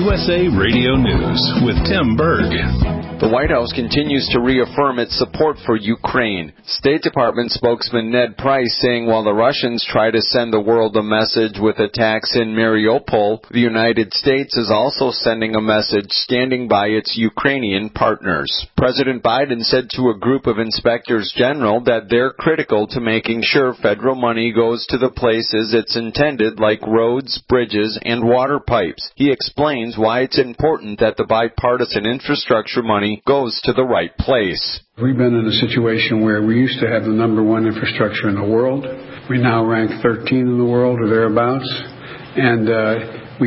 USA Radio News with Tim Berg. The White House continues to reaffirm its support for Ukraine. State Department spokesman Ned Price saying while the Russians try to send the world a message with attacks in Mariupol, the United States is also sending a message standing by its Ukrainian partners. President Biden said to a group of inspectors general that they're critical to making sure federal money goes to the places it's intended, like roads, bridges, and water pipes. He explains why it's important that the bipartisan infrastructure money goes to the right place. We've been in a situation where we used to have the number one infrastructure in the world. We now rank 13 in the world or thereabouts, and we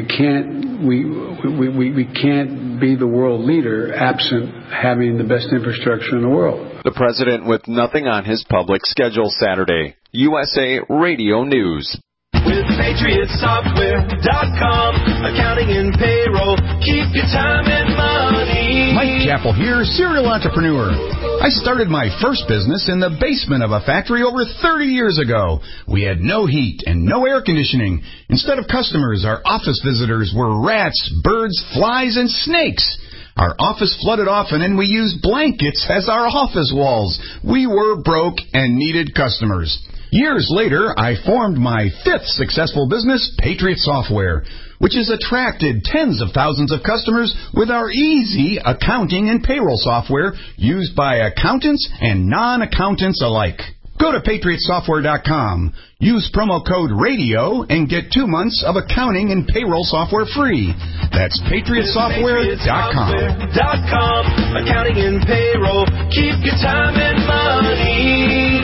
can't be the world leader absent having the best infrastructure in the world. The president with nothing on his public schedule Saturday. USA Radio News. With PatriotSoftware.com, accounting and payroll, keep your time and money. Mike Chappell here, serial entrepreneur. I started my first business in the basement of a factory over 30 years ago. We had no heat and no air conditioning. Instead of customers, our office visitors were rats, birds, flies, and snakes. Our office flooded often, and we used blankets as our office walls. We were broke and needed customers. Years later, I formed my fifth successful business, Patriot Software, which has attracted tens of thousands of customers with our easy accounting and payroll software used by accountants and non-accountants alike. Go to PatriotSoftware.com, use promo code RADIO, and get 2 months of accounting and payroll software free. That's PatriotSoftware.com. Accounting and payroll, keep your time and money.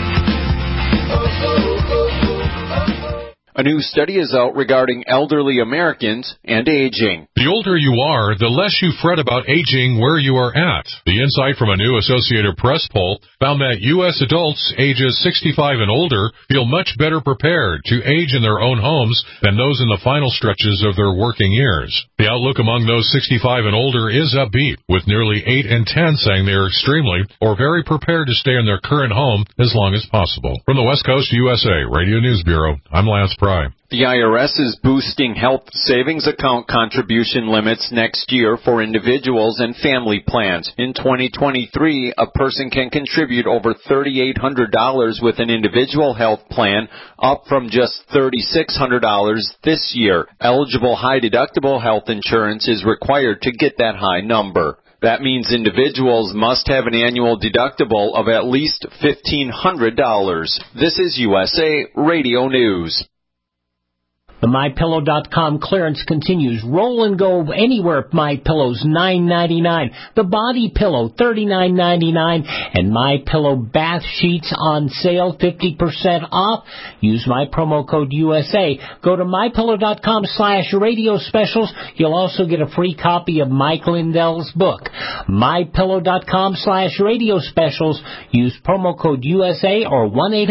A new study is out regarding elderly Americans and aging. The older you are, the less you fret about aging where you are at. The insight from a new Associated Press poll found that U.S. adults ages 65 and older feel much better prepared to age in their own homes than those in the final stretches of their working years. The outlook among those 65 and older is upbeat, with nearly 8 in 10 saying they are extremely or very prepared to stay in their current home as long as possible. From the West Coast USA Radio News Bureau, I'm Lance Pry. The IRS is boosting health savings account contribution limits next year for individuals and family plans. In 2023, a person can contribute over $3,800 with an individual health plan, up from just $3,600 this year. Eligible high-deductible health insurance is required to get that high number. That means individuals must have an annual deductible of at least $1,500. This is USA Radio News. The MyPillow.com clearance continues. Roll and go anywhere. MyPillow's $9.99. The Body Pillow $39.99, and MyPillow bath sheets on sale 50% off. Use my promo code USA. Go to MyPillow.com/radio specials. You'll also get a free copy of Mike Lindell's book. MyPillow.com/radio specials. Use promo code USA or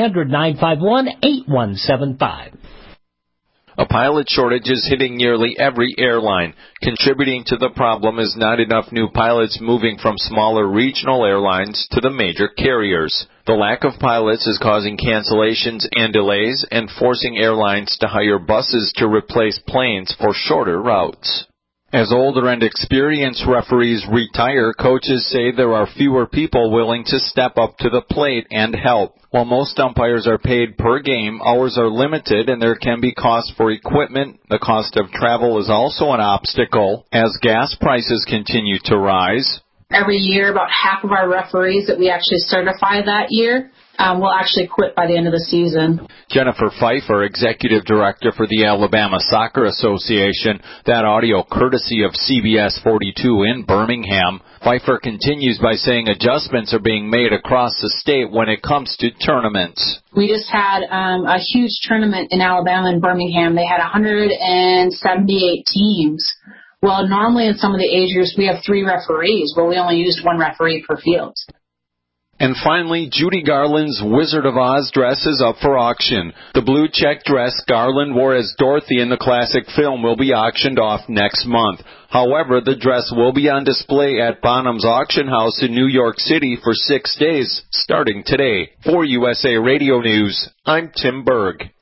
1-800-951-8175. A pilot shortage is hitting nearly every airline. Contributing to the problem is not enough new pilots moving from smaller regional airlines to the major carriers. The lack of pilots is causing cancellations and delays and forcing airlines to hire buses to replace planes for shorter routes. As older and experienced referees retire, coaches say there are fewer people willing to step up to the plate and help. While most umpires are paid per game, hours are limited and there can be costs for equipment. The cost of travel is also an obstacle as gas prices continue to rise. Every year, about half of our referees that we actually certify that year will actually quit by the end of the season. Jennifer Pfeiffer, Executive Director for the Alabama Soccer Association. That audio courtesy of CBS 42 in Birmingham. Pfeiffer continues by saying adjustments are being made across the state when it comes to tournaments. We just had a huge tournament in Alabama and Birmingham. They had 178 teams. Well, normally in some of the age groups we have 3 referees, but we only used 1 referee per field. And finally, Judy Garland's Wizard of Oz dress is up for auction. The blue check dress Garland wore as Dorothy in the classic film will be auctioned off next month. However, the dress will be on display at Bonham's Auction House in New York City for 6 days, starting today. For USA Radio News, I'm Tim Berg.